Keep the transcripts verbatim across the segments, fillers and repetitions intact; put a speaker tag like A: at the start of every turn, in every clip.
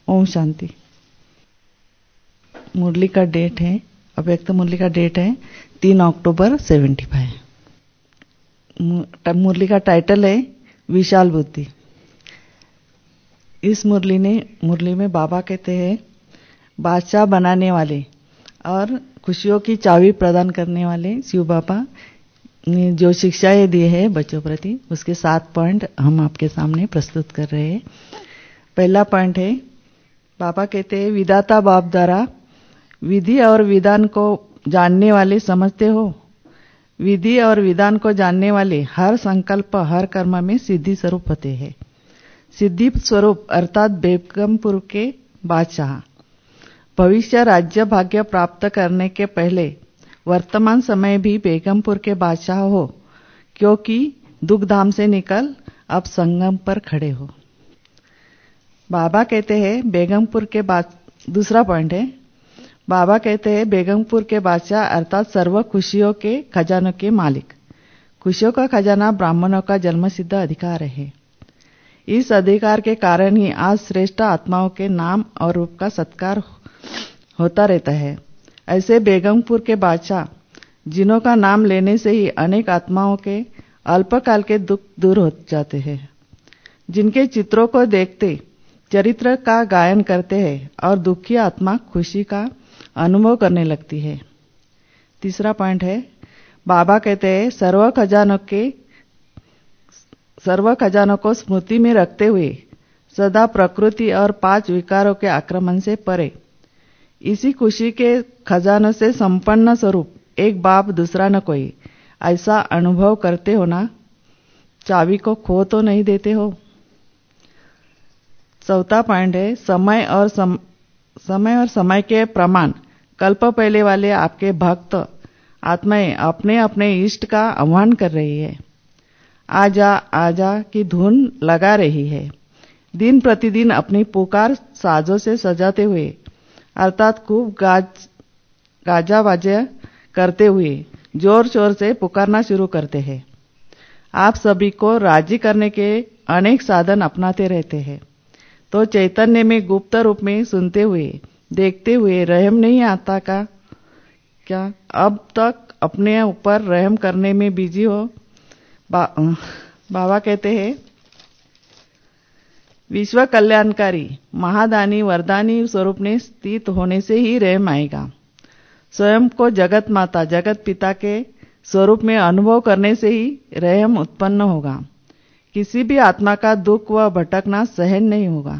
A: ओम शांति। मुरली का डेट है, अव्यक्त मुरली का डेट है तीन अक्टूबर सेवेंटी फाइव। मुरली का टाइटल है विशाल बुद्धि। इस मुरली ने मुरली में बाबा कहते हैं बादशाह बनाने वाले और खुशियों की चाबी प्रदान करने वाले शिव बाबा ने जो शिक्षाएं दी है बच्चों प्रति, उसके सात पॉइंट हम आपके सामने प्रस्तुत कर रहे हैं। पहला पॉइंट है, बाबा कहते हैं विधाता बाप द्वारा विधि और विधान को जानने वाले समझते हो, विधि और विधान को जानने वाले हर संकल्प हर कर्म में सिद्धि स्वरूप होते हैं। सिद्धि स्वरूप अर्थात बेगमपुर के बादशाह भविष्य राज्य भाग्य प्राप्त करने के पहले वर्तमान समय भी बेगमपुर के बादशाह हो, क्योंकि दुख धाम से निकल अब संगम पर खड़े हो। बाबा कहते हैं बेगमपुर के बाद दूसरा पॉइंट है, बाबा कहते हैं बेगमपुर के बादशाह अर्थात सर्व खुशियों के खजानों के मालिक। खुशियों का खजाना ब्राह्मणों का जन्मसिद्ध अधिकार है। इस अधिकार के कारण ही आज श्रेष्ठ आत्माओं के नाम और रूप का सत्कार होता रहता है। ऐसे बेगमपुर के बादशाह जिन्हों का नाम लेने से ही अनेक आत्माओं के अल्पकाल के दुख दूर हो जाते हैं, जिनके चित्रों को देखते चरित्र का गायन करते हैं और दुखी आत्मा खुशी का अनुभव करने लगती है। तीसरा पॉइंट है, बाबा कहते हैं सर्व खजानों के सर्व खजानों को स्मृति में रखते हुए सदा प्रकृति और पांच विकारों के आक्रमण से परे इसी खुशी के खजानों से संपन्न स्वरूप एक बाप दूसरा न कोई, ऐसा अनुभव करते हो ना, चाबी को खो तो नहीं देते हो। चौथा पॉइंट है, समय और सम, समय और समय के प्रमाण कल्प पहले वाले आपके भक्त आत्माएं अपने अपने इष्ट का आह्वान कर रही है। आजा आजा की धुन लगा रही है। दिन प्रतिदिन अपनी पुकार साजों से सजाते हुए अर्थात खूब गाज गाजा बाजा करते हुए जोर शोर से पुकारना शुरू करते हैं। आप सभी को राजी करने के अनेक साधन अपनाते रहते हैं, तो चैतन्य में गुप्त रूप में सुनते हुए देखते हुए रहम नहीं आता का क्या? अब तक अपने ऊपर रहम करने में बिजी हो। बा, बाबा कहते हैं विश्व कल्याणकारी महादानी वरदानी स्वरूप में स्थित होने से ही रहम आएगा। स्वयं को जगत माता जगत पिता के स्वरूप में अनुभव करने से ही रहम उत्पन्न होगा। किसी भी आत्मा का दुख व भटकना सहन नहीं होगा।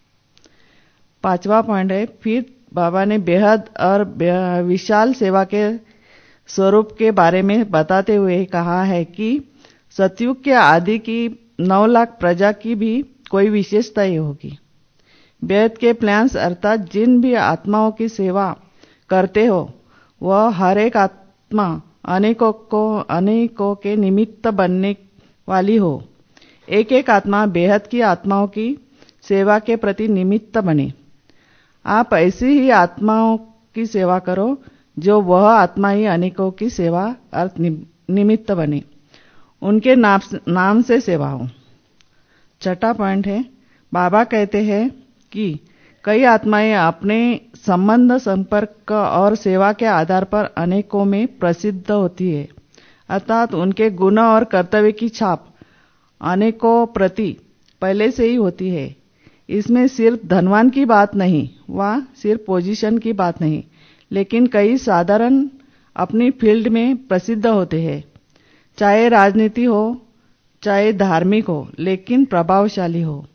A: पांचवा पॉइंट है, फिर बाबा ने बेहद और विशाल सेवा के स्वरूप के बारे में बताते हुए कहा है कि सतयुग के आदि की नौ लाख प्रजा की भी कोई विशेषता ही होगी। बेहद के प्लान्स अर्थात जिन भी आत्माओं की सेवा करते हो वह हर एक आत्मा अनेकों को अनेकों के निमित्त बनने वाली हो। एक एक आत्मा बेहद की आत्माओं की सेवा के प्रति निमित्त बने। आप ऐसी ही आत्माओं की सेवा करो जो वह आत्मा ही अनेकों की सेवा अर्थ निमित्त बने, उनके नाम, नाम से सेवा हो। छठा पॉइंट है, बाबा कहते हैं कि कई आत्माएं अपने संबंध संपर्क और सेवा के आधार पर अनेकों में प्रसिद्ध होती है, अर्थात उनके गुण और कर्तव्य की छाप अनेकों प्रति पहले से ही होती है। इसमें सिर्फ धनवान की बात नहीं व सिर्फ पोजीशन की बात नहीं, लेकिन कई साधारण अपनी फील्ड में प्रसिद्ध होते हैं, चाहे राजनीति हो चाहे धार्मिक हो, लेकिन प्रभावशाली हो।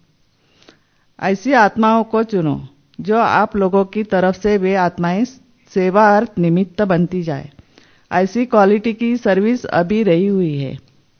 A: ऐसी आत्माओं को चुनो जो आप लोगों की तरफ से वे आत्माएं सेवा अर्थ निमित्त बनती जाए। ऐसी क्वालिटी की सर्विस अभी रही हुई है।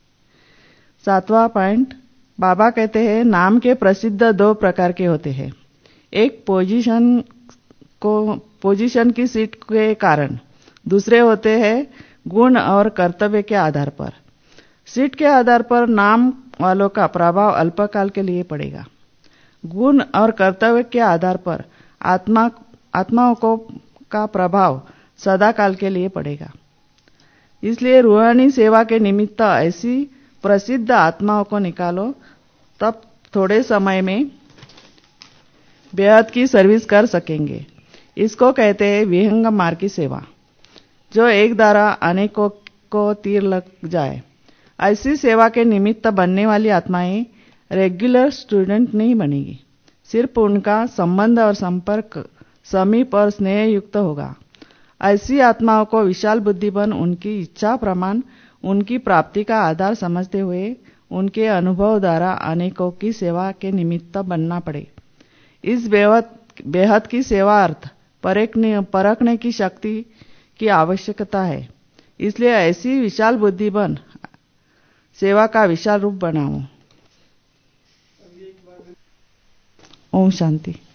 A: सातवां पॉइंट, बाबा कहते हैं नाम के प्रसिद्ध दो प्रकार के होते हैं। एक पोजीशन को पोजीशन की सीट के कारण, दूसरे होते हैं गुण और कर्तव्य के आधार पर। सीट के आधार पर नाम वालों का प्रभाव अल्पकाल के लिए पड़ेगा। गुण और कर्तव्य के आधार पर आत्मा आत्माओं को का प्रभाव सदा काल के लिए पड़ेगा। इसलिए रूहानी सेवा के निमित्त ऐसी प्रसिद्ध आत्माओं को निकालो, तब थोड़े समय में बेहद की सर्विस कर सकेंगे। इसको कहते हैं विहंग मार्ग की सेवा, जो एक द्वारा अनेकों को तीर लग जाए। ऐसी सेवा के निमित्त बनने वाली आत्माएं रेगुलर स्टूडेंट नहीं बनेगी, सिर्फ उनका संबंध और संपर्क समीप और स्नेह युक्त होगा। ऐसी आत्माओं को विशाल बुद्धिबन उनकी इच्छा प्रमाण उनकी प्राप्ति का आधार समझते हुए उनके अनुभव द्वारा अनेकों की सेवा के निमित्त बनना पड़े। इस बेहद बेहद की सेवा अर्थ परखने परखने की शक्ति की आवश्यकता है। इसलिए ऐसी विशाल बुद्धिबन सेवा का विशाल रूप बनाओ। ओम शांति।